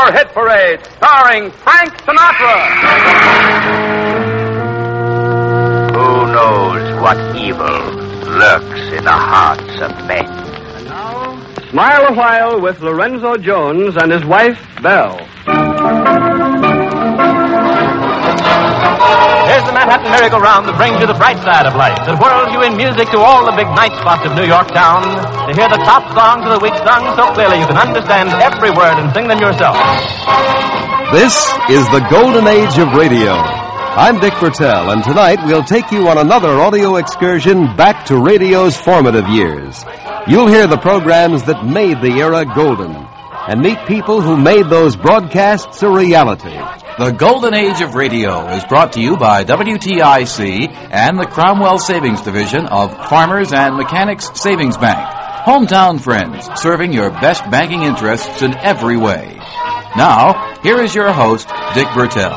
Our Hit Parade, starring Frank Sinatra. Who knows what evil lurks in the hearts of men? And now, Smile a While with Lorenzo Jones and his wife, Belle. Here's the Manhattan merry-go-round that brings you the bright side of life, that whirls you in music to all the big night spots of New York town, to hear the top songs of the week sung so clearly you can understand every word and sing them yourself. This is the golden age of radio. I'm Dick Bertel, and tonight we'll take you on another audio excursion back to radio's formative years. You'll hear the programs that made the era golden, and meet people who made those broadcasts a reality. The Golden Age of Radio is brought to you by WTIC and the Cromwell Savings Division of Farmers and Mechanics Savings Bank. Hometown friends, serving your best banking interests in every way. Now, here is your host, Dick Bertel.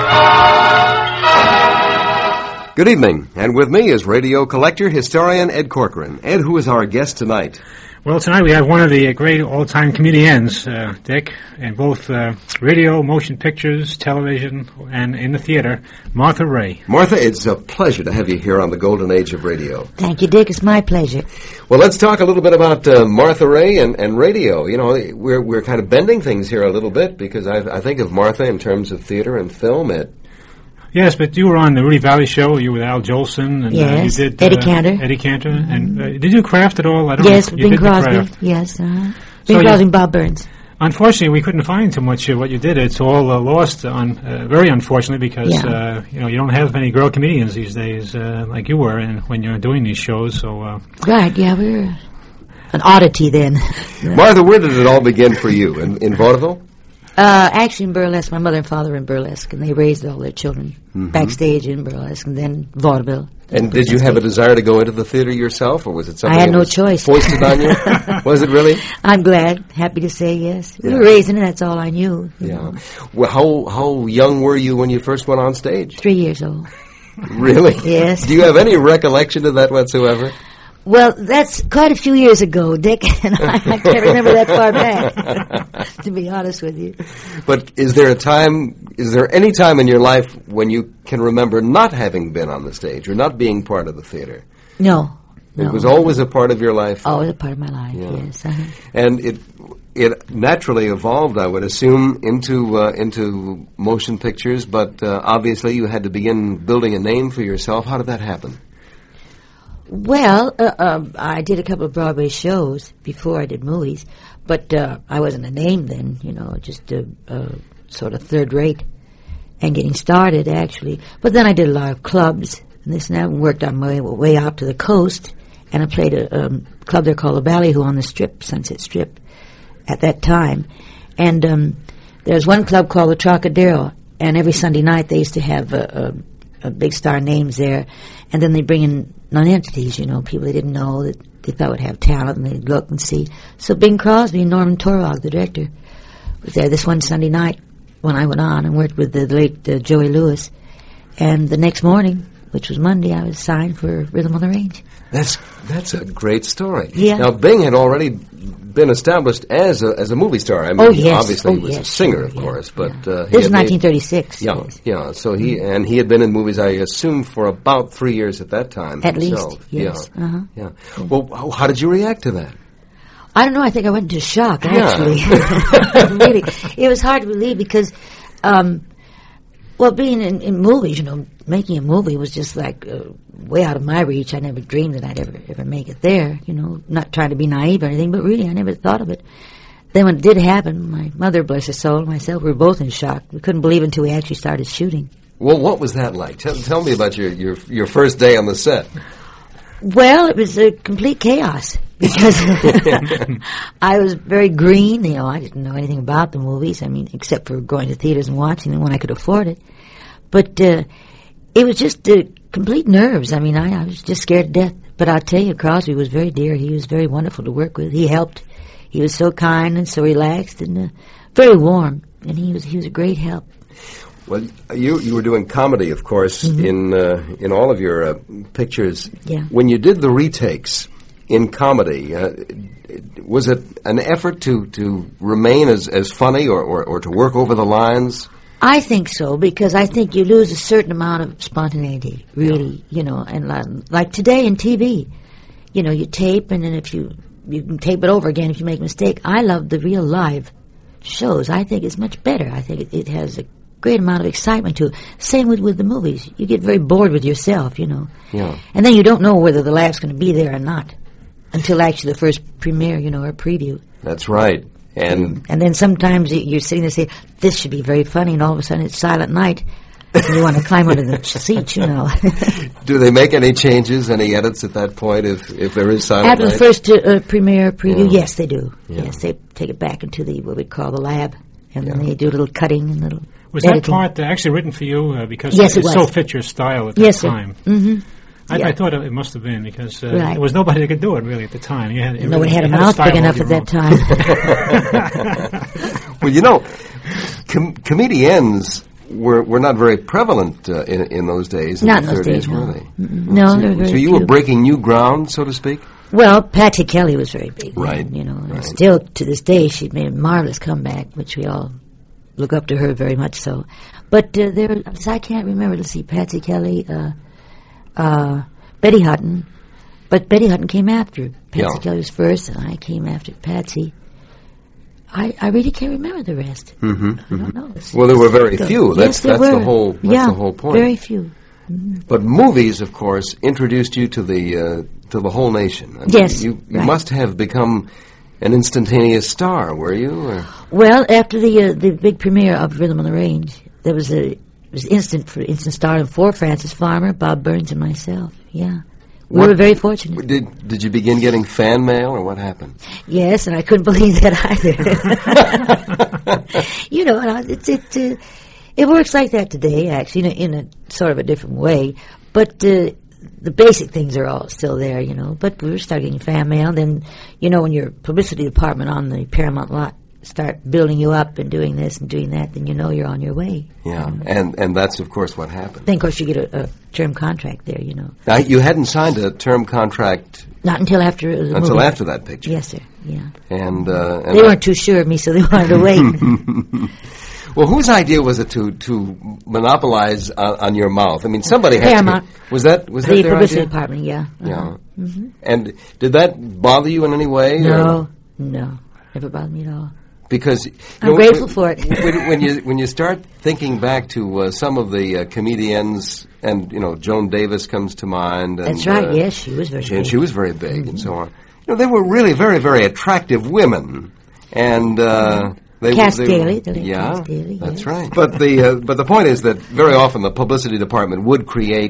Good evening, and with me is radio collector, historian Ed Corcoran. Ed, who is our guest tonight? Well, tonight we have one of the great all-time comedians, Dick, in both radio, motion pictures, television, and in the theater, Martha Raye. Martha, it's a pleasure to have you here on the Golden Age of Radio. Thank you, Dick. It's my pleasure. Well, let's talk a little bit about Martha Raye and radio. You know, we're kind of bending things here a little bit because I think of Martha in terms of theater and film. Yes, but you were on the Rudy Valley Show. You were with Al Jolson. And, yes, you did, Eddie Cantor. Eddie Cantor. And did you do Kraft at all? I don't yes, know. Bing Crosby. Yes, Bing Crosby and Bob Burns. Unfortunately, we couldn't find too much of what you did. It's all lost, very unfortunately, because you don't have many girl comedians these days like you were when you're doing these shows. So right, yeah, we were an oddity then. Martha, where did it all begin for you? In vaudeville? Actually in burlesque. My mother and father were in burlesque, and they raised all their children backstage in burlesque, and then vaudeville. And did you have a desire to go into the theater yourself, or was it something I had no was choice. Foisted on you? Was it really? I'm glad. Happy to say yes. We were raised in it. That's all I knew. You know. Well, how young were you when you first went on stage? 3 years old. Really? Yes. Do you have any recollection of that whatsoever? Well, that's quite a few years ago, Dick, and I can't remember that far back, to be honest with you. But is there any time in your life when you can remember not having been on the stage or not being part of the theater? No. It was always a part of your life? Always a part of my life, yes. And it naturally evolved, I would assume, into motion pictures, but obviously you had to begin building a name for yourself. How did that happen? Well, I did a couple of Broadway shows before I did movies, but I wasn't a name then, just sort of third rate and getting started, actually. But then I did a lot of clubs and this and that, and worked on my way out to the coast, and I played a club there called the Ballyhoo on the Strip, Sunset Strip, at that time. And there's one club called the Trocadero, and every Sunday night they used to have a big star names there, and then they bring in non-entities, people they didn't know that they thought would have talent, and they'd look and see. So Bing Crosby and Norman Torog, the director, was there this one Sunday night when I went on and worked with the late Joey Lewis. And the next morning, which was Monday, I was signed for Rhythm on the Range. That's a great story. Yeah. Now, Bing had already been established as a movie star. I mean, obviously he was a singer, of course, but this was 1936. Yeah. So he had been in movies, I assume, for about 3 years at that time. At himself. least, yes. Yeah. Well, how did you react to that? I don't know. I think I went into shock, actually. Really, it was hard to believe because, being in movies, making a movie was just like way out of my reach. I never dreamed that I'd ever make it there, not trying to be naive or anything, but really I never thought of it. Then when it did happen, my mother, bless her soul, and myself, we were both in shock. We couldn't believe it until we actually started shooting. Well, what was that like? Tell me about your first day on the set. Well, it was a complete chaos because I was very green. I didn't know anything about the movies. I mean, except for going to theaters and watching them when I could afford it. But it was just complete nerves. I mean, I was just scared to death. But I'll tell you, Crosby was very dear. He was very wonderful to work with. He helped. He was so kind and so relaxed and very warm. And he was a great help. Well, you were doing comedy, of course, in all of your pictures. Yeah. When you did the retakes, in comedy. Was it an effort to remain as funny or to work over the lines? I think so, because I think you lose a certain amount of spontaneity, really, and like today in TV, you tape, and then if you can tape it over again if you make a mistake. I love the real live shows. I think it's much better. I think it has a great amount of excitement to it. Same with the movies. You get very bored with yourself, Yeah. And then you don't know whether the laugh's going to be there or not until actually the first premiere, or preview. That's right. And then sometimes you're sitting there saying, this should be very funny, and all of a sudden it's silent night, and you want to climb under the seat, Do they make any changes, any edits at that point if there is silent After night? the first premiere preview, Yeah. yes, they do. Yeah. Yes, they take it back into what we call the lab, and then they do a little cutting and little Was editing. that part actually written for you because Yes, it it so was. fit your style at Yes, that sir. time? Mm-hmm. I thought it must have been because Right. there was nobody that could do it really at the time. You had, Nobody had a mouth big enough at that time. Well, comedians were not very prevalent in those days. Not in in the those 30s, days, no. were they? No, there were very So you few. were breaking new ground, so to speak? Well, Patsy Kelly was very big, Right, then, and right. still to this day she made a marvelous comeback, which we all look up to her very much so. But I can't remember. Let's see, Patsy Kelly, Betty Hutton, but Betty Hutton came after. Patsy Yeah. Kelly was first, and I came after Patsy. I really can't remember the rest. Mm-hmm. I don't know. Well, there were very few. Yes, there that's were. the whole. That's the whole point. Very few. But movies, of course, introduced you to the whole nation. I mean, Yes, you right. must have become an instantaneous star, were you? Or? Well, after the big premiere of Rhythm on the Range, there was instant stardom for Francis Farmer, Bob Burns, and myself. Yeah, we were very fortunate. Did you begin getting fan mail, or what happened? Yes, and I couldn't believe that either. It works like that today, actually, in a sort of a different way. But the basic things are all still there, But we were starting getting fan mail. Then, when your publicity department on the Paramount lot start building you up and doing this and doing that, then you're on your way. Yeah, and that's, of course, what happened. Then, of course, you get a term contract there, Now, you hadn't signed a term contract Not until after the movie. after that picture. Yes, sir, yeah. And They weren't too sure of me, so they wanted to wait. Well, whose idea was it to monopolize on your mouth? I mean, somebody had Paramount. to. Was that The their publicity idea? department, yeah. Yeah. And did that bother you in any way? No, never bothered me at all. Because I'm grateful for it. when you start thinking back to some of the comedians, and Joan Davis comes to mind. And, That's right. Yes, she was very big. She was very big, and so on. They were really very, very attractive women, and Cass Daly, the late yeah, Cass Daly, that's yes. right. But the point is that very often the publicity department would create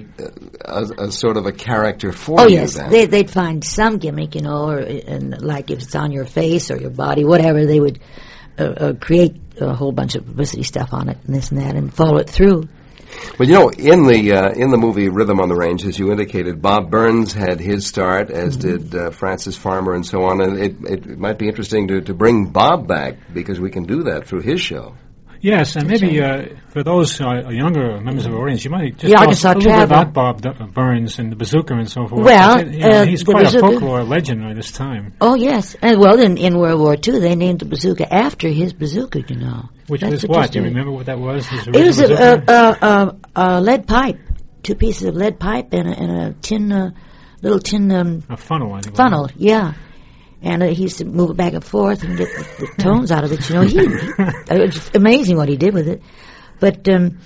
a sort of a character for Oh you. yes, then. they'd find some gimmick, and like if it's on your face or your body, whatever, they would create a whole bunch of publicity stuff on it and this and that, and follow it through. But in the movie Rhythm on the Range, as you indicated, Bob Burns had his start, as did Francis Farmer, and so on. And it might be interesting to bring Bob back, because we can do that through his show. Yes, and maybe for those younger members of our audience, you might just The tell Arkansas us a little bit Travel. about Bob Burns and the bazooka and so forth. Well, he's the quite a bazooka- folklore legend by this time. Oh yes, and well, in World War II, they named the bazooka after his bazooka. Which That's was what? Do you interesting. remember what that was? His It was original bazooka? a lead pipe, 2 pieces of lead pipe and a tin, little tin A funnel, I think. funnel. Yeah. And he used to move it back and forth and get the tones out of it. It was amazing what he did with it. But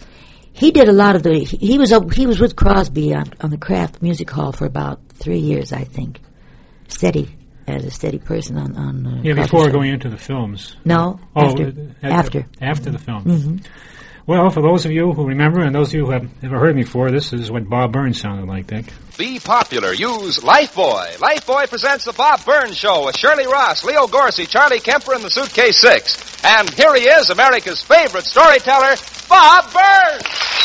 he did a lot of he was with Crosby on the Kraft Music Hall for about 3 years, I think. As a steady person on Yeah, Crosby before show. going into the films. No, after. After the film. Mm-hmm. Well, for those of you who remember and those of you who have never heard me before, this is what Bob Burns sounded like, Dick. Be popular. Use Lifebuoy. Lifebuoy presents the Bob Burns Show with Shirley Ross, Leo Gorsey, Charlie Kemper, and the Suitcase Six. And here he is, America's favorite storyteller, Bob Burns!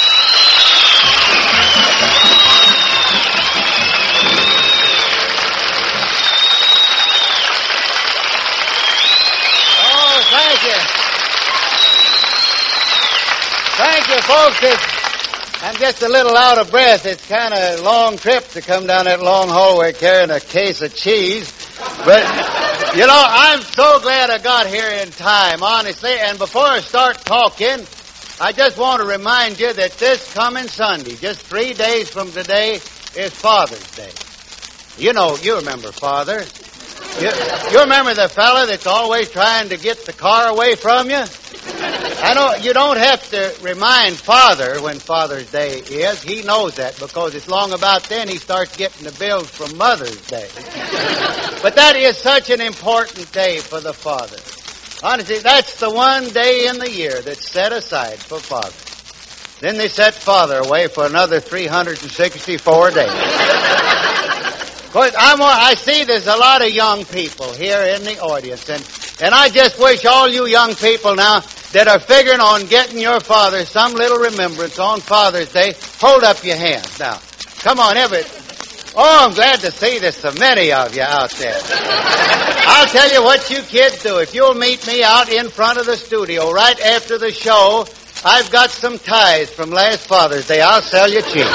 Oh, thank you. Thank you, folks. I'm just a little out of breath. It's kind of a long trip to come down that long hallway carrying a case of cheese. But, I'm so glad I got here in time, honestly. And before I start talking, I just want to remind you that this coming Sunday, just 3 days from today, is Father's Day. You remember Father. You remember the fella that's always trying to get the car away from you? I know you don't have to remind Father when Father's Day is. He knows that because it's long about then he starts getting the bills from Mother's Day. But that is such an important day for the father. Honestly, that's the one day in the year that's set aside for Father. Then they set Father away for another 364 days. Of course, I see there's a lot of young people here in the audience, and I just wish all you young people now that are figuring on getting your father some little remembrance on Father's Day, hold up your hands now. Come on, Oh, I'm glad to see there's so many of you out there. I'll tell you what you kids do. If you'll meet me out in front of the studio right after the show, I've got some ties from last Father's Day. I'll sell you cheap.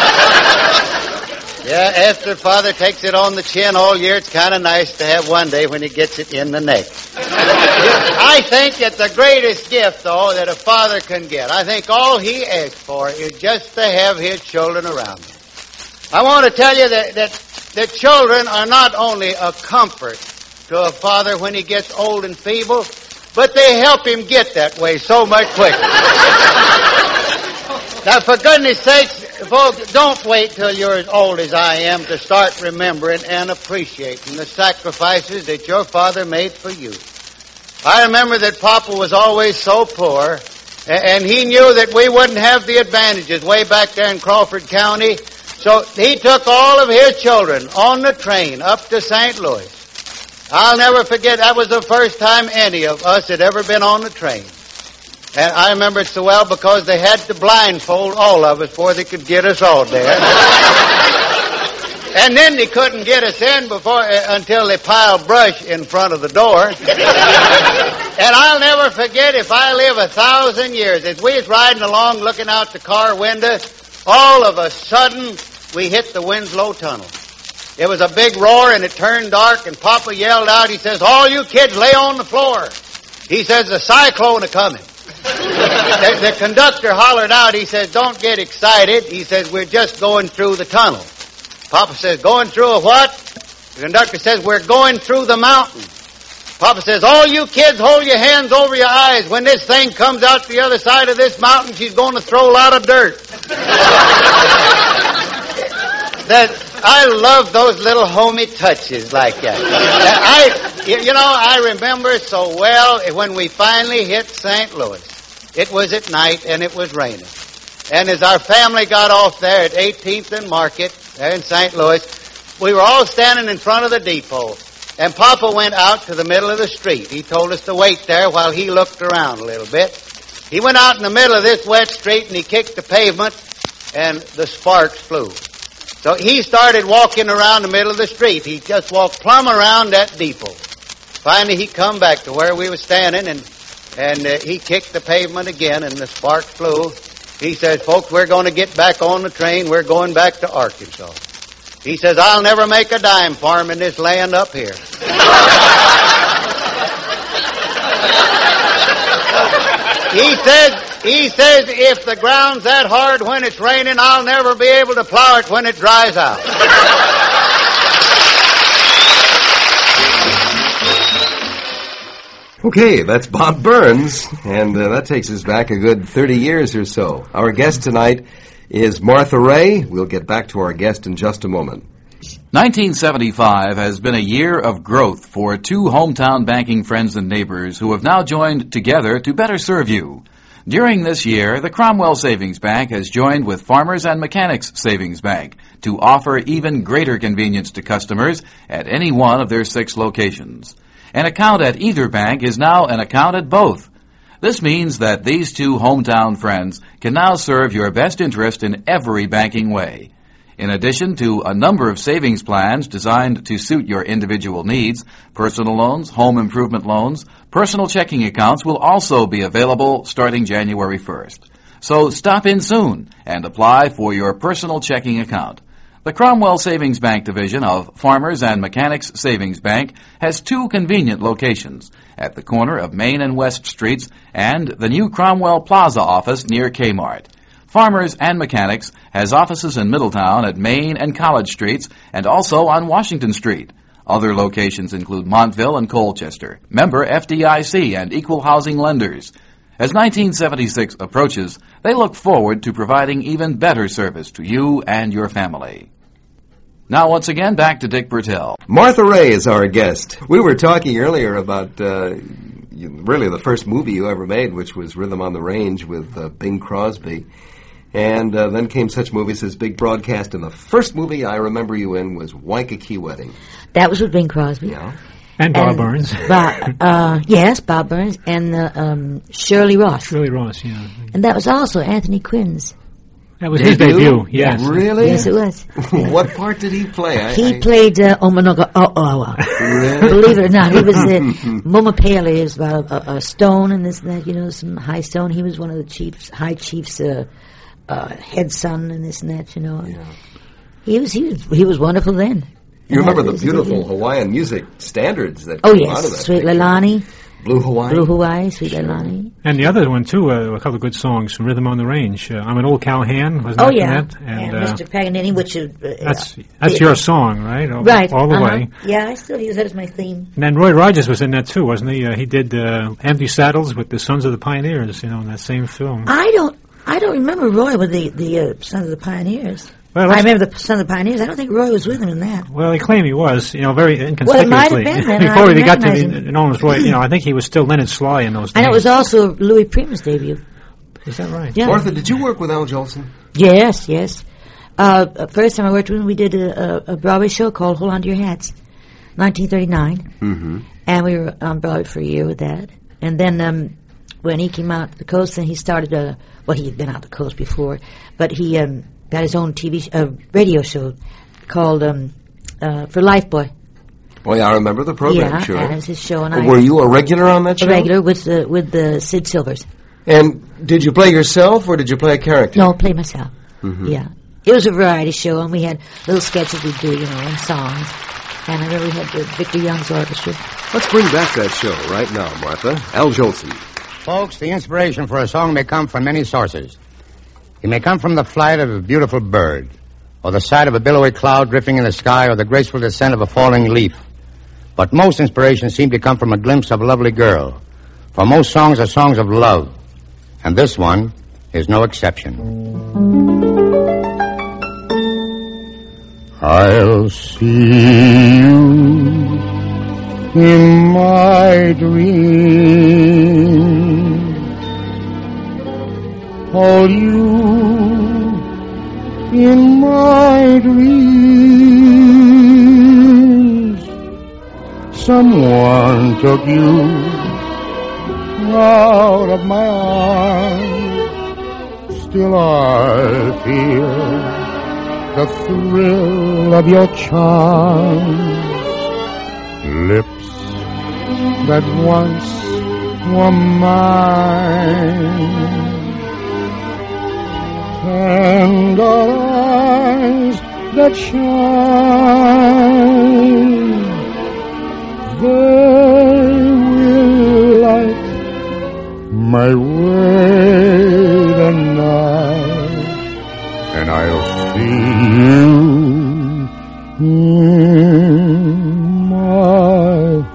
Yeah, after Father takes it on the chin all year, it's kind of nice to have one day when he gets it in the neck. I think that the greatest gift, though, that a father can get, I think all he asks for is just to have his children around him. I want to tell you that children are not only a comfort to a father when he gets old and feeble, but they help him get that way so much quicker. Now, for goodness sakes, folks, don't wait till you're as old as I am to start remembering and appreciating the sacrifices that your father made for you. I remember that Papa was always so poor, and he knew that we wouldn't have the advantages way back there in Crawford County, so he took all of his children on the train up to St. Louis. I'll never forget, that was the first time any of us had ever been on the train. And I remember it so well because they had to blindfold all of us before they could get us all there. And then they couldn't get us in until they piled brush in front of the door. And I'll never forget, if I live 1,000 years, as we was riding along looking out the car window, all of a sudden we hit the Winslow Tunnel. It was a big roar and it turned dark and Papa yelled out, he says, "All you kids lay on the floor." He says, "The cyclone is coming." The conductor hollered out, he says, "Don't get excited." He says, "We're just going through the tunnel." Papa says, "Going through a what?" The conductor says, "We're going through the mountain." Papa says, "All you kids hold your hands over your eyes. When this thing comes out the other side of this mountain, she's going to throw a lot of dirt." I love those little homey touches like that. I remember so well when we finally hit St. Louis. It was at night and it was raining. And as our family got off there at 18th and Market, there in St. Louis, we were all standing in front of the depot. And Papa went out to the middle of the street. He told us to wait there while he looked around a little bit. He went out in the middle of this wet street and he kicked the pavement and the sparks flew. So he started walking around the middle of the street. He just walked plumb around that depot. Finally, he come back to where we were standing, and he kicked the pavement again, and the sparks flew. He says, "Folks, we're going to get back on the train. We're going back to Arkansas." He says, "I'll never make a dime for him in this land up here." He says, "If the ground's that hard when it's raining, I'll never be able to plow it when it dries out." Okay, that's Bob Burns, and that takes us back a good 30 years or so. Our guest tonight is Martha Raye. We'll get back to our guest in just a moment. 1975 has been a year of growth for two hometown banking friends and neighbors who have now joined together to better serve you. During this year, the Cromwell Savings Bank has joined with Farmers and Mechanics Savings Bank to offer even greater convenience to customers at any one of their 6 locations. An account at either bank is now an account at both. This means that these two hometown friends can now serve your best interest in every banking way. In addition to a number of savings plans designed to suit your individual needs, personal loans, home improvement loans, personal checking accounts will also be available starting January 1st. So stop in soon and apply for your personal checking account. The Cromwell Savings Bank division of Farmers and Mechanics Savings Bank has 2 convenient locations at the corner of Main and West Streets and the new Cromwell Plaza office near Kmart. Farmers and Mechanics has offices in Middletown at Main and College Streets and also on Washington Street. Other locations include Montville and Colchester, member FDIC and equal housing lenders. As 1976 approaches, they look forward to providing even better service to you and your family. Now, once again, back to Dick Bertel. Martha Ray is our guest. We were talking earlier about really the first movie you ever made, which was Rhythm on the Range with Bing Crosby. And then came such movies as Big Broadcast, and the first movie I remember you in was Waikiki Wedding. That was with Bing Crosby. Yeah. And Bob Burns. Yes, Bob Burns, and Shirley Ross. Shirley Ross, yeah. And that was also Anthony Quinn's. That was his debut, yes. Really? Yes, it was. Yeah. What part did he play? He played Omanoga. Really? Believe it or not, he was Moma Paley is about a stone and this and that, you know, some high stone. He was one of the high chiefs' head son and this and that, you know. Yeah. He was wonderful then. You remember the beautiful Hawaiian music standards that came out of that? Sweet Leilani. Blue Hawaii, Sweet Leilani. And the other one, too, a couple of good songs from Rhythm on the Range. I'm an Old Cowhand, wasn't that? Yeah. That? And Mr. Paganini, which is... that's your song, right? Right. All the way. Yeah, I still use that as my theme. And then Roy Rogers was in that, too, wasn't he? He did Empty Saddles with the Sons of the Pioneers, you know, in that same film. I don't remember Roy with the Sons of the Pioneers. Well, I remember the Sons of the Pioneers. I don't think Roy was with him in that. Well, they claim he was, you know, very inconspicuously. Well, it might have been then. Before he got to be known as Roy, you know, I think he was still Leonard Sly in those days. And it was also Louis Prima's debut. Is that right? Yeah. Martha, did you work with Al Jolson? Yes. First time I worked with him, we did a Broadway show called Hold On to Your Hats, 1939. Mm-hmm. And we were on Broadway for a year with that. And then when he came out to the coast, then he started he had been out the coast before, but he got his own radio show called For Lifeboy. Oh, yeah, I remember the program, yeah, sure. Yeah, that was his show. And were you a regular on that show? A regular with the Sid Silvers. And did you play yourself, or did you play a character? No, I played myself. Mm-hmm. Yeah. It was a variety show, and we had little sketches we'd do, you know, and songs. And I remember we had the Victor Young's orchestra. Let's bring back that show right now, Martha. Al Jolson. Folks, the inspiration for a song may come from many sources. It may come from the flight of a beautiful bird, or the sight of a billowy cloud drifting in the sky, or the graceful descent of a falling leaf. But most inspirations seem to come from a glimpse of a lovely girl. For most songs are songs of love, and this one is no exception. I'll see you in my dreams. Hold you in my dreams. Someone took you out of my arms. Still I feel the thrill of your charm. Lips that once were mine. Tender eyes that shine, they will light my way tonight, and I'll see you in my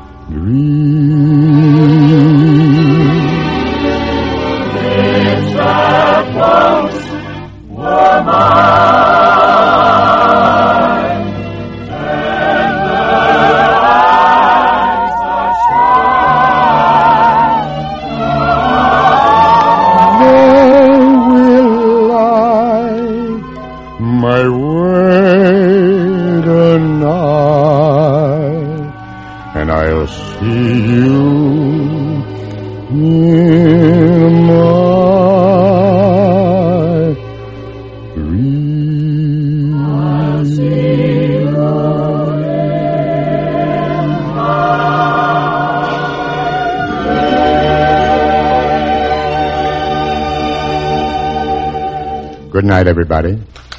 dreams. Lips that once were mine, tender eyes that shine, they will light my way tonight, and I'll see you in my Good night, everybody.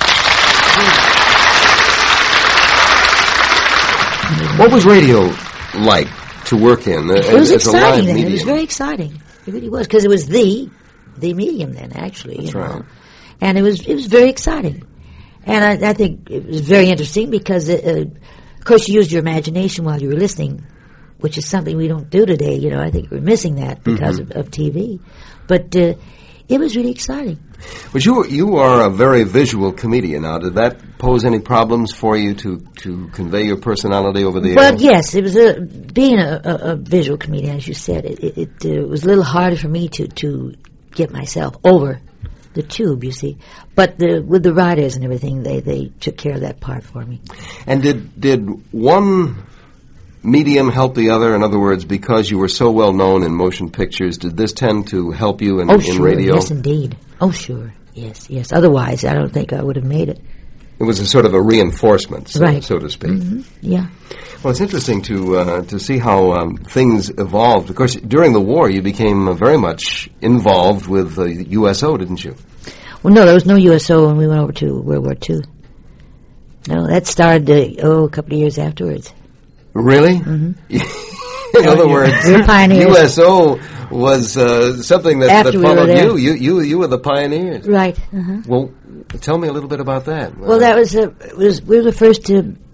What was radio like to work in? It was as a live exciting then. medium? It was very exciting. It really was, because it was the medium then, actually. That's you know. right. And it was very exciting. And I think it was very interesting because, of course, you used your imagination while you were listening, which is something we don't do today. You know, I think we're missing that because of TV. But it was really exciting. But you are a very visual comedian now. Did that pose any problems for you to convey your personality over the air? Well, yes, it was being a visual comedian, as you said. It was a little harder for me to get myself over the tube, you see. But with the writers and everything, they took care of that part for me. And did one medium help the other? In other words, because you were so well known in motion pictures, did this tend to help you in radio? Yes, indeed. Oh, sure. Yes. Otherwise, I don't think I would have made it. It was a sort of a reinforcement, so to speak. Mm-hmm. Yeah. Well, it's interesting to see how things evolved. Of course, during the war, you became very much involved with USO, didn't you? Well, no, there was no USO when we went over to World War II. No, that started, a couple of years afterwards. Really? Mm-hmm. In other words, we were pioneers. USO was something that followed you. You were the pioneers. Right. Uh-huh. Well, tell me a little bit about that. Well, that we were the first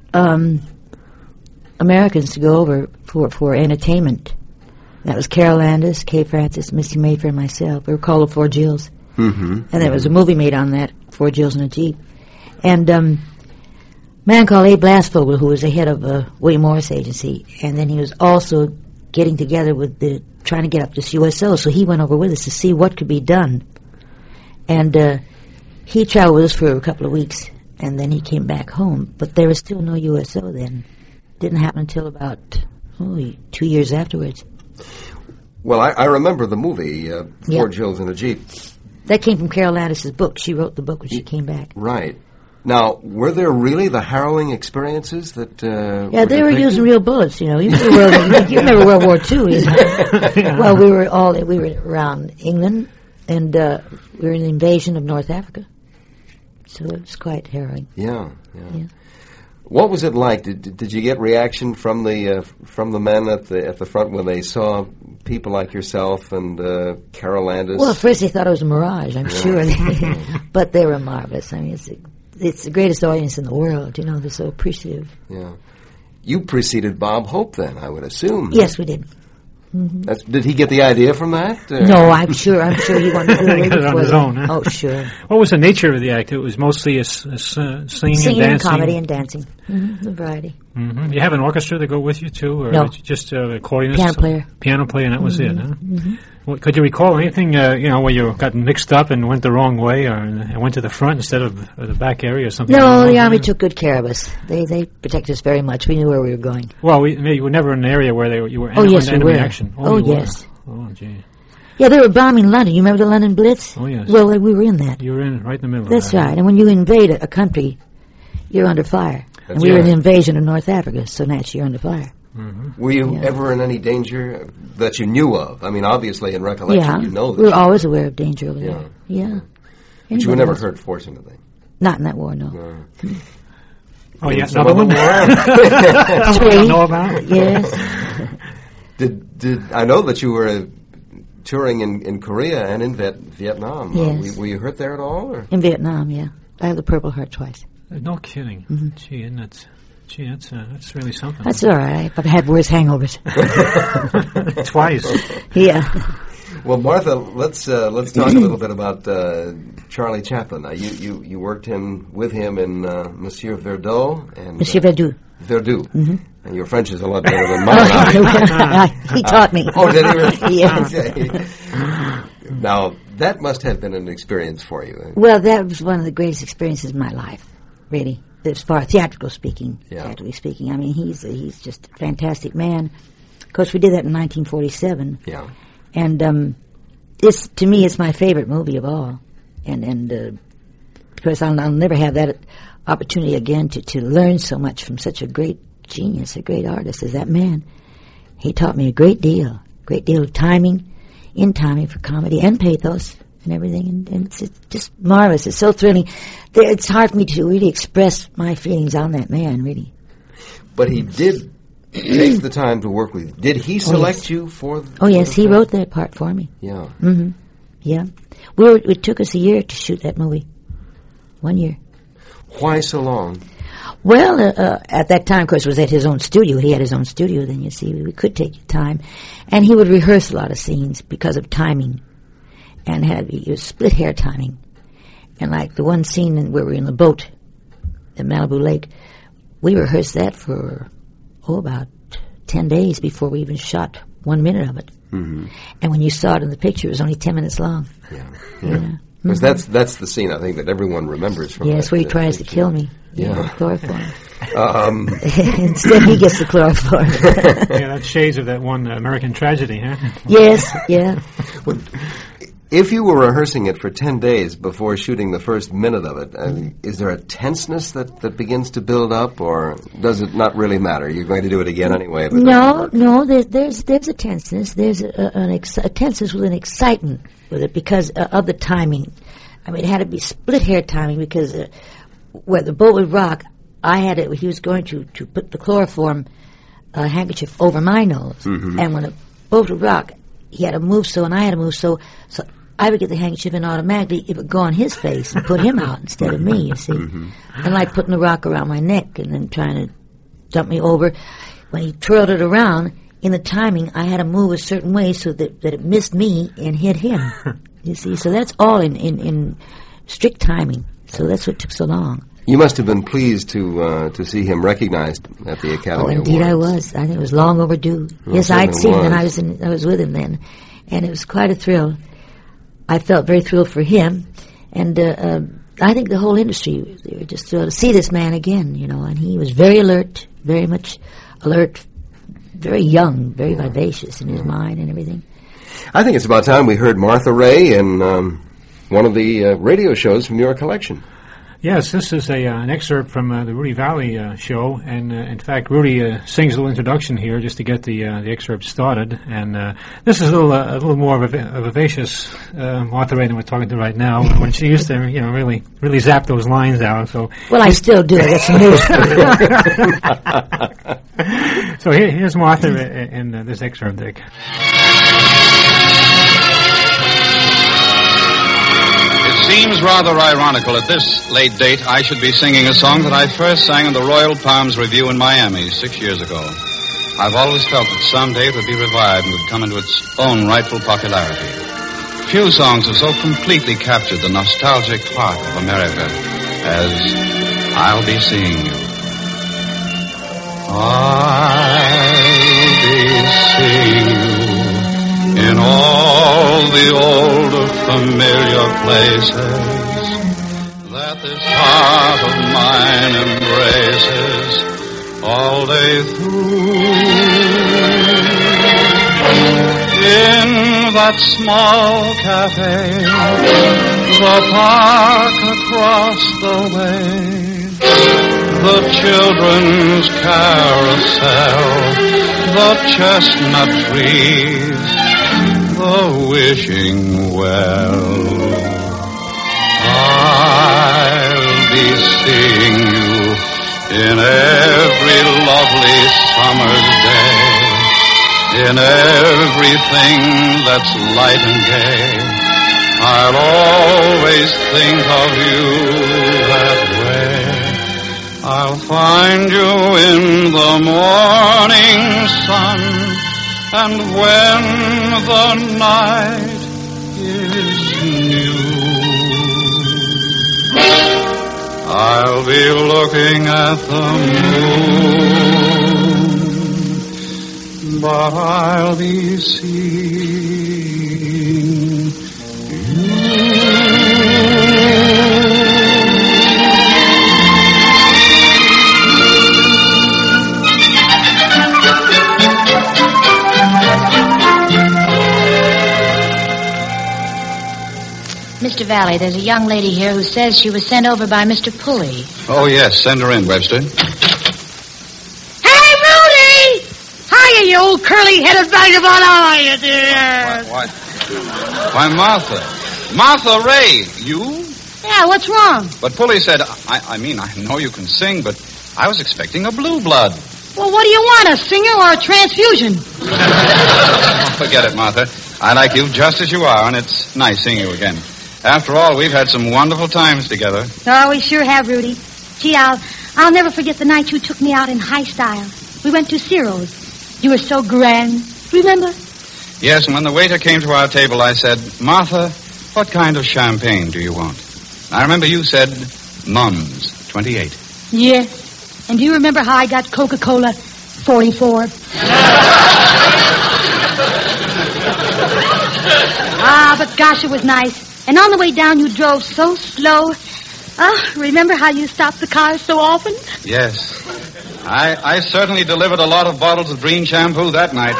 Americans to go over for entertainment. That was Carol Landis, Kay Francis, Misty Mayfair, and myself. We were called the Four Jills. Mm-hmm. And there was a movie made on that, Four Jills in a Jeep. And a man called Abe Blasvogel, who was the head of William Morris Agency, and then he was also getting together with trying to get up this USO, so he went over with us to see what could be done. And he traveled with us for a couple of weeks, and then he came back home. But there was still no USO then. Didn't happen until about 2 years afterwards. Well, I remember the movie, Four Jills in a Jeep. That came from Carol Landis' book. She wrote the book when she came back. Right. Now, were there really the harrowing experiences that Yeah, they were using real bullets, you know. You remember World War II, you know. Well, we were around England, and we were in the invasion of North Africa. So it was quite harrowing. Yeah. What was it like? Did you get reaction from the men at the front when they saw people like yourself and Carol Landis? Well, at first they thought it was a mirage, I'm sure. But they were marvelous. I mean, it's the greatest audience in the world. You know, they're so appreciative. Yeah. You preceded Bob Hope then, I would assume. Yes, we did. Mm-hmm. Did he get the idea from that? No, I'm sure he wanted to do it on his own. Huh? Oh, sure. What was the nature of the act? It was mostly a singing and dancing? Comedy and dancing. Mm-hmm. A variety. Mm-hmm. You have an orchestra to go with you, too? Or no. Just accordionist? Piano player, and that was it, huh? Mm-hmm. Well, could you recall anything, where you got mixed up and went the wrong way and went to the front instead of the back area or something? No, the Army took good care of us. They protected us very much. We knew where we were going. Well, you were never in an area where you were yes, we enemy were. action. Yes. Oh, gee. Yeah, they were bombing London. You remember the London Blitz? Oh, yes. Well, we were in that. You were right in the middle That's of that. right. And when you invade a country, you're under fire. And we were in the invasion of North Africa, so naturally you're under fire. Mm-hmm. Were you ever in any danger that you knew of? I mean, obviously, in recollection, you know that. We were always aware of danger over there. Yeah. But you were never hurt, fortunately. Not in that war, no. Oh, yeah, another one? Three. Know about? Yes. Did I know that you were touring in Korea and in Vietnam? Yes. Were you hurt there at all? Or? In Vietnam, yeah. I have the Purple Heart twice. No kidding. Mm-hmm. Gee, isn't it? Gee, that's really something. That's all right. I've had worse hangovers. Twice. Yeah. Well, Martha, let's talk a little bit about Charlie Chaplin. Now, you worked with him in Monsieur Verdoux and Monsieur Verdoux. Verdoux. Mm-hmm. And your French is a lot better than mine. He taught me. Oh, did he really? Yes. Okay. Now, that must have been an experience for you. Well, that was one of the greatest experiences of my life, really. As far as theatrically speaking, I mean, he's just a fantastic man. Of course, we did that in 1947. Yeah. And this, to me, is my favorite movie of all. And because I'll never have that opportunity again to learn so much from such a great genius, a great artist as that man. He taught me a great deal of timing for comedy and pathos, and everything, and it's just marvelous. It's so thrilling. It's hard for me to really express my feelings on that man, really. But he did take the time to work with you. Did he select you for? Oh yes, he wrote that part for me. Yeah. Mm-hmm. Yeah. It took us a year to shoot that movie. 1 year. Why so long? Well, at that time, of course, it was at his own studio. He had his own studio then, you see. We could take time. And he would rehearse a lot of scenes because of timing. And it was split hair timing. And like the one scene where we were in the boat at Malibu Lake, we rehearsed that for, about 10 days before we even shot 1 minute of it. Mm-hmm. And when you saw it in the picture, it was only 10 minutes long. Yeah. Because that's the scene, I think, that everyone remembers from Yes, where he tries to kill me. Yeah. Chloroform. Instead, he gets the chloroform. Yeah, that's shades of that one American Tragedy, huh? Yes, yeah. Well, if you were rehearsing it for 10 days before shooting the first minute of it, is there a tenseness that begins to build up, or does it not really matter? You're going to do it again anyway. But no. There's a tenseness. There's a tenseness with an excitement with it because of the timing. I mean, it had to be split hair timing because where the boat would rock, he was going to put the chloroform handkerchief over my nose, and when the boat would rock, he had to move so, and I had to move so I would get the handkerchief and automatically it would go on his face and put him out instead of me, you see. And like putting the rock around my neck and then trying to dump me over. When he twirled it around, in the timing, I had to move a certain way so that it missed me and hit him, you see. So that's all in strict timing. So that's what took so long. You must have been pleased to see him recognized at the Academy Awards. Oh, indeed I was. I think it was long overdue. Yes, I'd seen him, and I was with him then. And it was quite a thrill. I felt very thrilled for him, and I think the whole industry, they were just thrilled to see this man again, and he was very alert, very much alert, very young, very vivacious in his mind and everything. I think it's about time we heard Martha Raye in one of the radio shows from your collection. Yes, this is an excerpt from the Rudy Valley show, and in fact, Rudy sings a little introduction here just to get the excerpt started. And this is a little more of a vivacious Martha Raye than we're talking to right now. When she used to, really zap those lines out. So well, I still do. That's news. So here's Martha in this excerpt, Dick. It seems rather ironical at this late date I should be singing a song that I first sang in the Royal Palms Review in Miami 6 years ago. I've always felt that someday it would be revived and would come into its own rightful popularity. Few songs have so completely captured the nostalgic heart of America as I'll Be Seeing You. I'll be seeing you in all the old familiar places that this heart of mine embraces all day through. In that small cafe, the park across the way, the children's carousel, the chestnut trees, the wishing well. I'll be seeing you in every lovely summer's day, in everything that's light and gay. I'll always think of you that way. I'll find you in the morning sun, and when the night is new, I'll be looking at the moon, but I'll be seeing you. Mr. Valley, there's a young lady here who says she was sent over by Mr. Pulley. Oh, yes. Send her in, Webster. Hey, Rudy! Hiya, you old curly-headed vagabond. How are you, dear? Why, Martha. Martha Ray, you? Yeah, what's wrong? But Pulley said, I know you can sing, but I was expecting a blue blood. Well, what do you want, a singer or a transfusion? Forget it, Martha. I like you just as you are, and it's nice seeing you again. After all, we've had some wonderful times together. Oh, we sure have, Rudy. Gee, I'll never forget the night you took me out in high style. We went to Ciro's. You were so grand. Remember? Yes, and when the waiter came to our table, I said, Martha, what kind of champagne do you want? I remember you said, Mum's 28. Yes. And do you remember how I got Coca-Cola 44? But gosh, it was nice. And on the way down, you drove so slow. Oh, remember how you stopped the car so often? Yes. I certainly delivered a lot of bottles of green shampoo that night.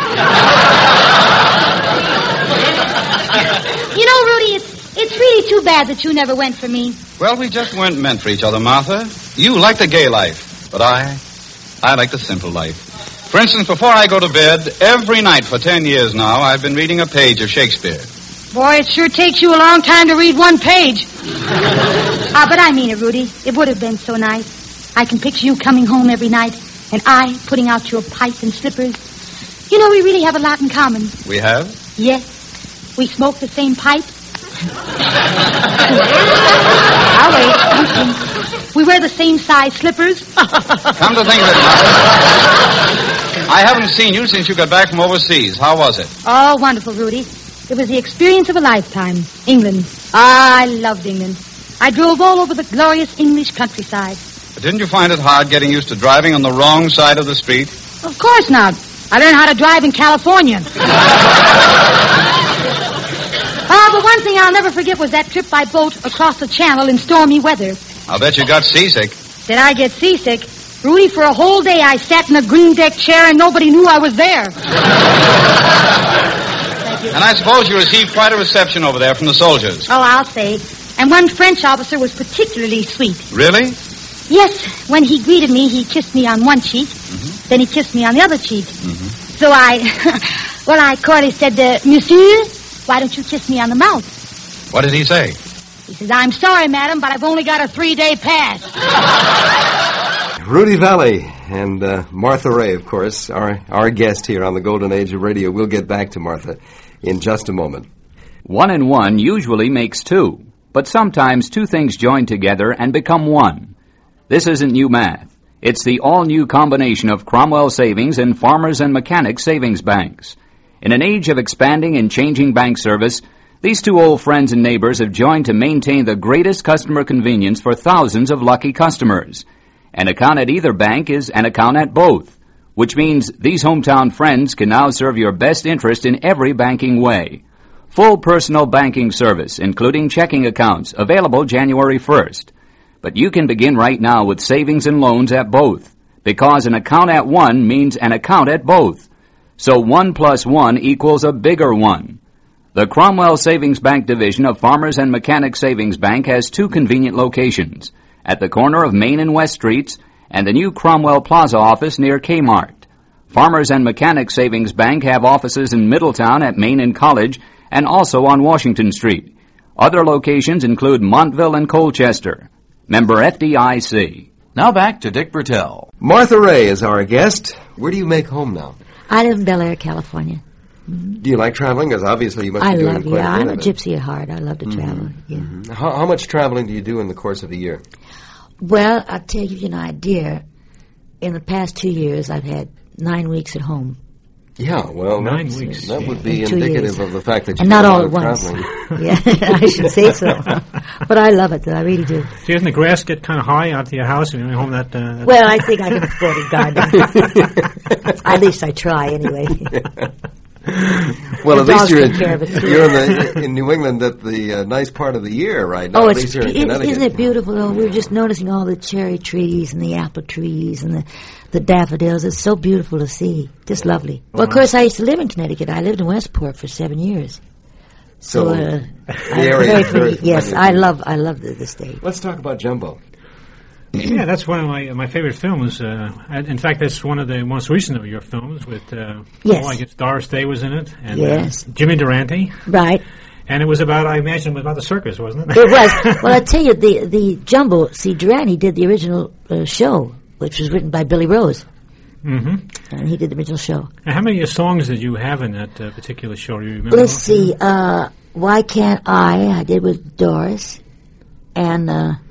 You know, Rudy, it's really too bad that you never went for me. Well, we just weren't meant for each other, Martha. You like the gay life, but I like the simple life. For instance, before I go to bed, every night for 10 years now, I've been reading a page of Shakespeare. Boy, it sure takes you a long time to read one page. But I mean it, Rudy. It would have been so nice. I can picture you coming home every night, and I putting out your pipe and slippers. You know, we really have a lot in common. We have? Yes. We smoke the same pipe. I'll wait. We wear the same size slippers. Come to think of it, Martha, I haven't seen you since you got back from overseas. How was it? Oh, wonderful, Rudy. It was the experience of a lifetime. England. I loved England. I drove all over the glorious English countryside. But didn't you find it hard getting used to driving on the wrong side of the street? Of course not. I learned how to drive in California. But one thing I'll never forget was that trip by boat across the channel in stormy weather. I'll bet you got seasick. Did I get seasick? Rudy, for a whole day I sat in a green deck chair and nobody knew I was there. And I suppose you received quite a reception over there from the soldiers. Oh, I'll say. And one French officer was particularly sweet. Really? Yes. When he greeted me, he kissed me on one cheek. Mm-hmm. Then he kissed me on the other cheek. Mm-hmm. So I coyly said, Monsieur, why don't you kiss me on the mouth? What did he say? He says, I'm sorry, madam, but I've only got a 3-day pass. Rudy Valley and Martha Ray, of course, our guest here on the Golden Age of Radio. We'll get back to Martha in just a moment. 1 and 1 usually makes 2, but sometimes 2 things join together and become 1. This isn't new math. It's the all-new combination of Cromwell Savings and Farmers and Mechanics Savings Banks. In an age of expanding and changing bank service, these 2 old friends and neighbors have joined to maintain the greatest customer convenience for thousands of lucky customers. An account at either bank is an account at both, which means these hometown friends can now serve your best interest in every banking way. Full personal banking service, including checking accounts, available January 1st. But you can begin right now with savings and loans at both, because an account at one means an account at both. So 1 + 1 equals a bigger 1. The Cromwell Savings Bank division of Farmers and Mechanics Savings Bank has 2 convenient locations, at the corner of Main and West Streets, and the new Cromwell Plaza office near Kmart. Farmers and Mechanics Savings Bank have offices in Middletown at Main and College, and also on Washington Street. Other locations include Montville and Colchester. Member FDIC. Now back to Dick Bertel. Martha Ray is our guest. Where do you make home now? I live in Bel Air, California. Do you like traveling? Because obviously you must be doing quite a bit. I'm a gypsy at heart. I love to travel. Yeah. Mm-hmm. How much traveling do you do in the course of a year? Well, I'll tell you an idea. In the past 2 years, I've had 9 weeks at home. Yeah, well, 9 weeks. That would be In 2 indicative years. of the fact that you and not do a all lot at of once. traveling. Yeah, I should say so. But I love it, though. I really do. See, doesn't the grass get kind of high out to your house when you're home that... Well, I think I can afford a garden. At least I try, anyway. Well, The at least dogs take care of it, too. you're in New England at the nice part of the year right now. Oh, at least you're in Connecticut. isn't it beautiful, though? We were just noticing all the cherry trees and the apple trees and the daffodils. It's so beautiful to see. Just lovely. Well, of course, I used to live in Connecticut. I lived in Westport for 7 years. So the I'm area is very yes, I love the state. Let's talk about Jumbo. Yeah, that's one of my favorite films. In fact, that's one of the most recent of your films with, yes. I guess Doris Day was in it. And, yes. Jimmy Durante. Right. And it was about, I imagine, it was about the circus, wasn't it? It was. Well, I tell you, the Jumbo, see, Durante did the original show, which was written by Billy Rose. Mm-hmm. And he did the original show. And how many songs did you have in that particular show? Do you remember? Let's see. Why Can't I did with Doris. And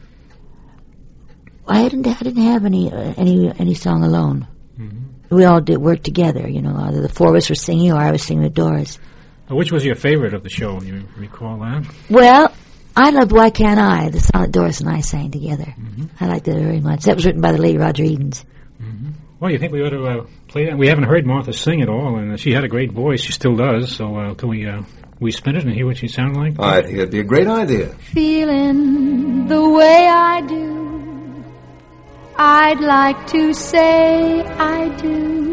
I didn't have any song alone. Mm-hmm. We all did work together, you know. Either the four of us were singing or I was singing with Doris. Which was your favorite of the show? Do you recall that? Well, I loved Why Can't I, the song that Doris and I sang together. Mm-hmm. I liked it very much. That was written by the late Roger Edens. Mm-hmm. Well, you think we ought to play that? We haven't heard Martha sing at all, and she had a great voice. She still does. So can we spin it and hear what she sounded like? I think that'd be a great idea. Feeling the way I do, I'd like to say I do.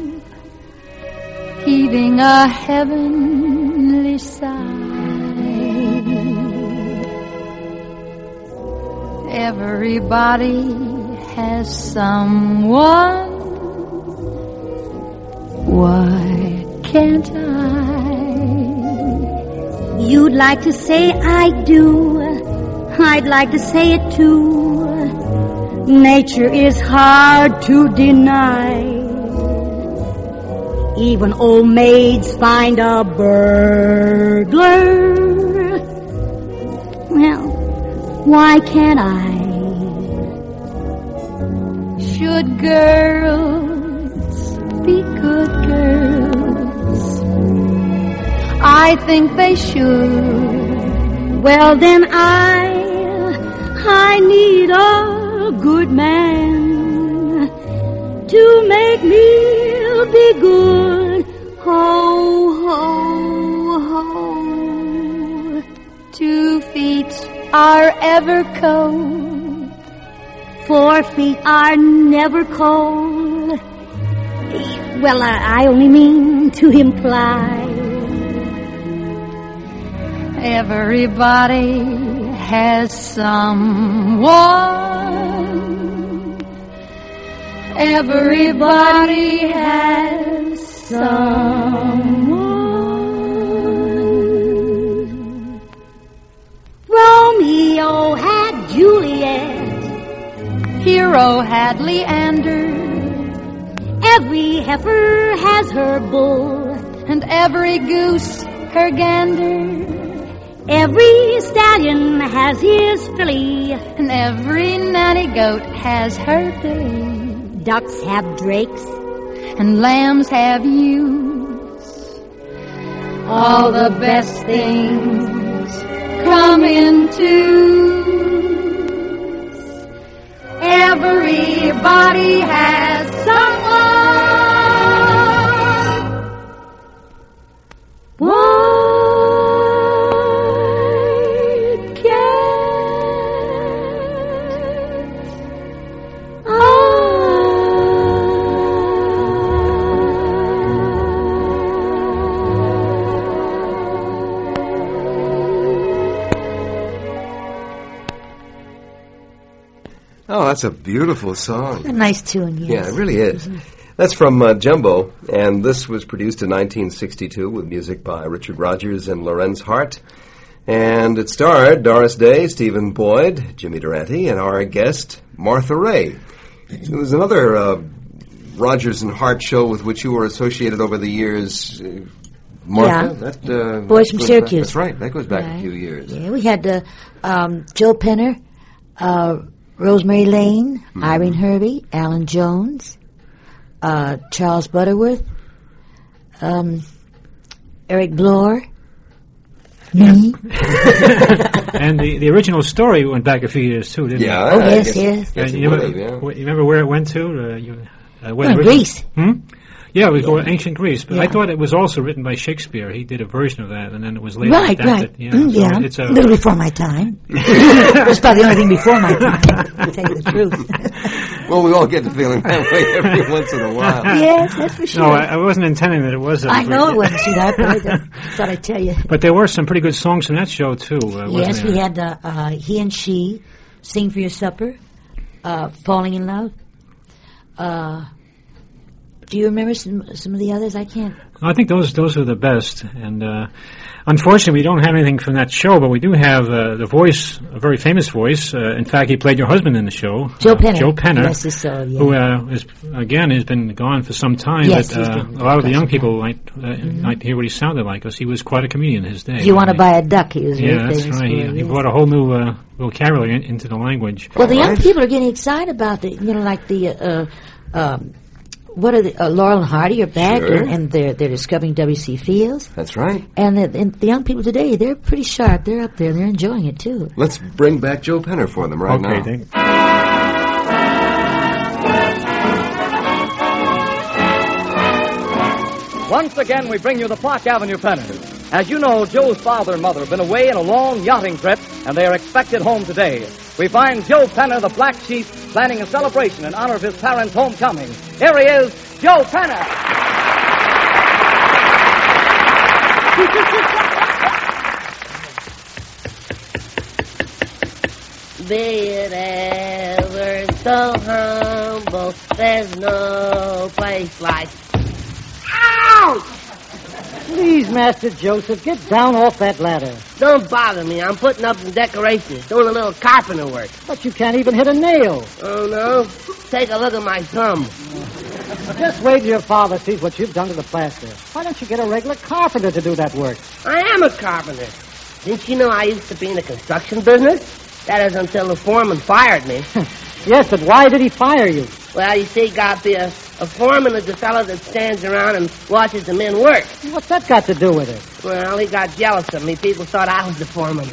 Heaving a heavenly sigh. Everybody has someone. Why can't I? You'd like to say I do. I'd like to say it too. Nature is hard to deny. Even old maids find a burglar. Well, why can't I? Should girls be good girls? I think they should. Well, then I need a good man to make me be good. Ho, ho, ho. 2 feet are ever cold. 4 feet are never cold. Well, I only mean to imply. Everybody has someone. Everybody has someone. Romeo had Juliet. Hero had Leander. Every heifer has her bull. And every goose her gander. Every stallion has his filly. And every nanny goat has her filly. Ducks have drakes. And lambs have ewes. All the best things come in twos. Everybody has someone. Oh, that's a beautiful song. A nice tune, yes. Yeah, it really is. That's from Jumbo, and this was produced in 1962 with music by Richard Rodgers and Lorenz Hart. And it starred Doris Day, Stephen Boyd, Jimmy Durante, and our guest, Martha Raye. There was another Rodgers and Hart show with which you were associated over the years, Martha. Yeah. That, Boys from Syracuse. That's right. That goes back a few years. Yeah, we had Joe Penner, Rosemary Lane, Irene Hervey, Alan Jones, Charles Butterworth, Eric Bloor, me. And the original story went back a few years too, didn't it? Yeah. Oh, yes. You remember where it went to? Greece. Yeah, it was ancient Greece, but I thought it was also written by Shakespeare. He did a version of that, and then it was later adapted. Right. Yeah, so it's a little before my time. It was probably the only thing before my time, to tell you the truth. Well, we all get the feeling that way every once in a while. Yes, that's for sure. No, I wasn't intending that it was. I know it wasn't, sweetheart, but I thought I'd tell you. But there were some pretty good songs in that show, too, yes, there? We had He and She, Sing for Your Supper, Falling in Love, Do you remember some of the others? I can't. I think those are the best. And unfortunately, we don't have anything from that show, but we do have the voice, a very famous voice. In fact, he played your husband in the show. Joe Penner. Joe Penner. Yes, so, yeah. Who has been gone for some time. Yes, but a lot of the young people might hear what he sounded like, because he was quite a comedian in his day. If you want to buy a duck, he was very famous. That's right. He brought a whole new vocabulary into the language. Well, the young people are getting excited about the, like the... what are the Laurel and Hardy are back, and they're discovering W.C. Fields. That's right. And the young people today, they're pretty sharp. They're up there. They're enjoying it too. Let's bring back Joe Penner for them right now. Okay. Once again, we bring you the Park Avenue Penners. As you know, Joe's father and mother have been away on a long yachting trip, and they are expected home today. We find Joe Penner, the Black Sheep, planning a celebration in honor of his parents' homecoming. Here he is, Joe Penner. Be it ever so humble, there's no place like... Ouch! Please, Master Joseph, get down off that ladder. Don't bother me. I'm putting up some decorations, doing a little carpenter work. But you can't even hit a nail. Oh, no? Take a look at my thumb. Just wait till your father sees what you've done to the plaster. Why don't you get a regular carpenter to do that work? I am a carpenter. Didn't you know I used to be in the construction business? That is until the foreman fired me. Yes, but why did he fire you? Well, you see, Garfield, a foreman is a fellow that stands around and watches the men work. What's that got to do with it? Well, he got jealous of me. People thought I was the foreman.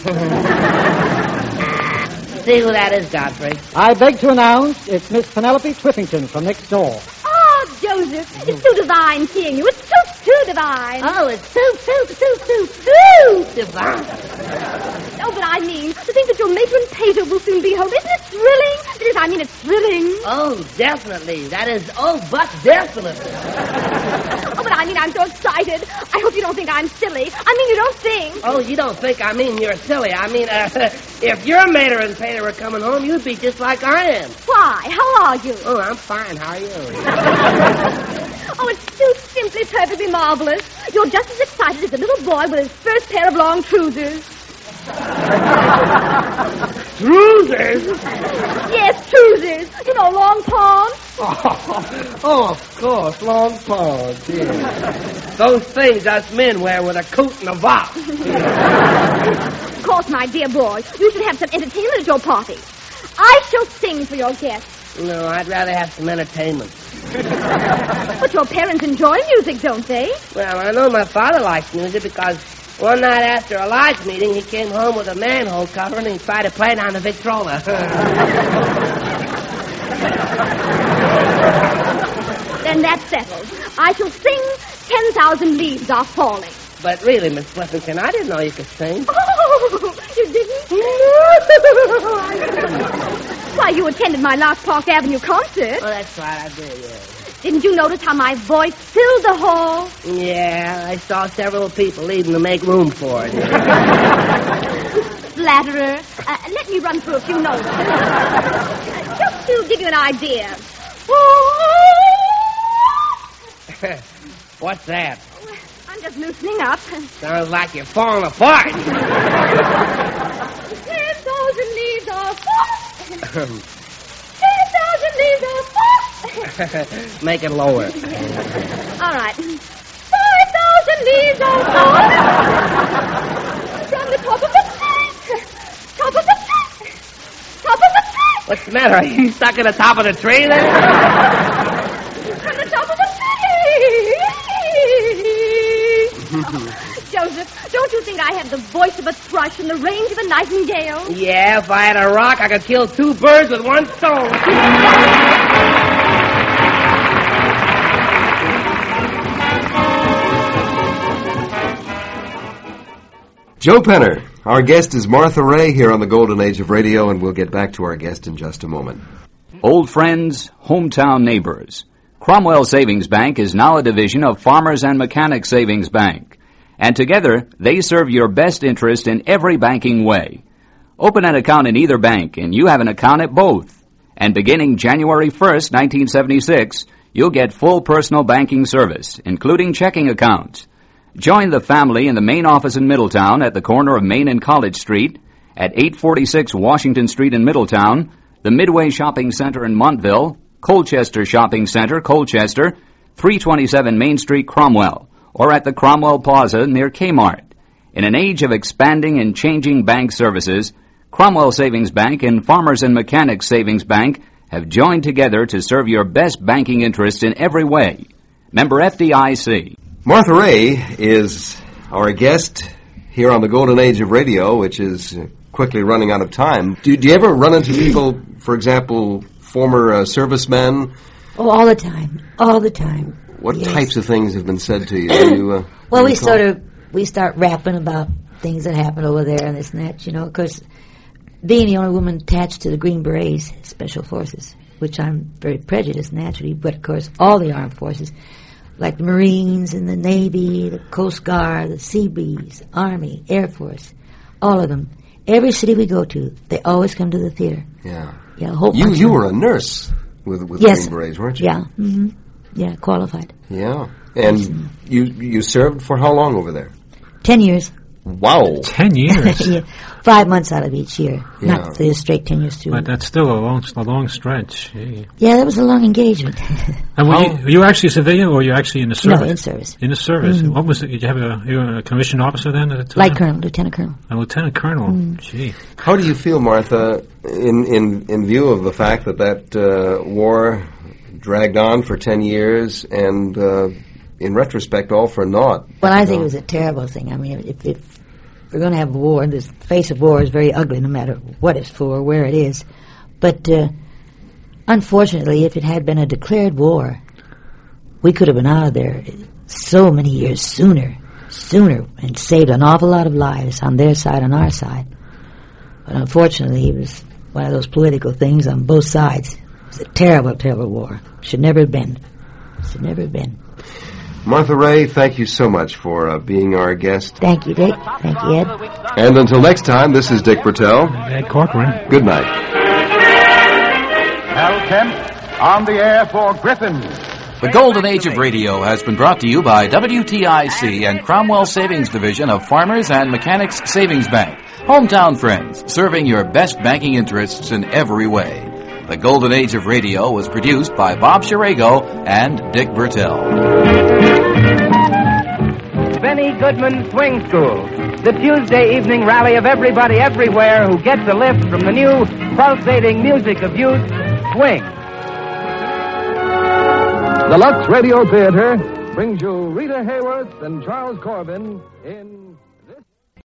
See who that is, Godfrey. I beg to announce it's Miss Penelope Twiffington from next door. Oh, Joseph, it's too divine seeing you. It's too divine. Oh, it's too divine. Oh, but I mean, to think that your matron Pater will soon be home. Isn't it thrilling? It's thrilling. Oh, definitely. That is, but definitely. Oh, but I mean, I'm so excited. I hope you don't think I'm silly. I mean, you don't think. Oh, you don't think I mean you're silly. I mean, if your mater and Pater were coming home, you'd be just like I am. Why? How are you? Oh, I'm fine. How are you? Oh, it's so simply perfectly marvelous. You're just as excited as a little boy with his first pair of long trousers. Trousers? Yes, trousers. You know, long pawns. Oh, of course, long pawns, yeah. Those things us men wear with a coat and a box. Of course, my dear boy, you should have some entertainment at your party. I shall sing for your guests. No, I'd rather have some entertainment. But your parents enjoy music, don't they? Well, I know my father likes music because one night after a lodge meeting, he came home with a manhole cover and he tried to play it on the Victrola. Then that's settled. I shall sing 10,000 Leaves Are Falling. But really, Miss Flippington, I didn't know you could sing. Oh, you didn't? Why, you attended my last Park Avenue concert. Oh, that's right, I did, yeah. Didn't you notice how my voice filled the hall? Yeah, I saw several people leaving to make room for it. Flatterer. Let me run through a few notes. Just to give you an idea. What's that? I'm just loosening up. Sounds like you're falling apart. 10,000 leaves are falling. 10,000 leaves are falling. Make it lower. All right. 5,000 leaves are falling. From the top of the tree. Top of the tree. Top of the tree. What's the matter? Are you stuck at the top of the tree then? From the top of the tree. Joseph, don't you think I have the voice of a thrush and the range of a nightingale? Yeah, if I had a rock, I could kill two birds with one stone. Joe Penner. Our guest is Martha Ray here on the Golden Age of Radio, and we'll get back to our guest in just a moment. Old friends, hometown neighbors. Cromwell Savings Bank is now a division of Farmers and Mechanics Savings Bank. And together, they serve your best interest in every banking way. Open an account in either bank, and you have an account at both. And beginning January 1st, 1976, You'll get full personal banking service, including checking accounts. Join the family in the main office in Middletown at the corner of Main and College Street, at 846 Washington Street in Middletown, the Midway Shopping Center in Montville, Colchester Shopping Center, Colchester, 327 Main Street, Cromwell, or at the Cromwell Plaza near Kmart. In an age of expanding and changing bank services, Cromwell Savings Bank and Farmers and Mechanics Savings Bank have joined together to serve your best banking interests in every way. Member FDIC. Martha Raye is our guest here on the Golden Age of Radio, which is quickly running out of time. Do you ever run into people, for example, former servicemen? Oh, all the time. All the time. What Yes. types of things have been said to you? Well, we start rapping about things that happened over there and this and that, you know, because being the only woman attached to the Green Berets, Special Forces, which I'm very prejudiced naturally, but of course all the armed forces, like the Marines and the Navy, the Coast Guard, the Seabees, Army, Air Force, all of them. Every city we go to, they always come to the theater. Yeah. Yeah, a whole bunch You of them. were a nurse with Yes. Green Berets, weren't you? Yeah. Mm-hmm. Yeah, qualified. Yeah. And you served for how long over there? 10 years. Wow. 10 years? Yeah, 5 months out of each year. Yeah. Not the straight 10 years, too. But that's still a long stretch. Gee. Yeah, that was a long engagement. And were you actually a civilian, or were you actually in the service? No, in service. In the service. Mhm. What was it? Did you have you were a commissioned officer then at the time? Light Colonel, Lieutenant Colonel. A Lieutenant Colonel. Gee. How do you feel, Martha, in view of the fact that war dragged on for 10 years and, in retrospect, all for naught? Well, I think it was a terrible thing. I mean, if we're going to have a war, the face of war is very ugly no matter what it's for or where it is. But unfortunately, if it had been a declared war, we could have been out of there so many years sooner, and saved an awful lot of lives on their side, on our side. But unfortunately, it was one of those political things on both sides. It was a terrible, terrible war. Should never have been. Should never have been. Martha Raye, thank you so much for being our guest. Thank you, Dick. Thank you, Ed. And until next time, this is Dick Bertel. Ed Corcoran. Good night. Hal Kemp on the air for Griffin. The Golden Age of Radio has been brought to you by WTIC and Cromwell Savings Division of Farmers and Mechanics Savings Bank. Hometown friends, serving your best banking interests in every way. The Golden Age of Radio was produced by Bob Shirago and Dick Bertel. Benny Goodman Swing School, the Tuesday evening rally of everybody everywhere who gets a lift from the new pulsating music of youth, swing. The Lux Radio Theater brings you Rita Hayworth and Charles Corbin in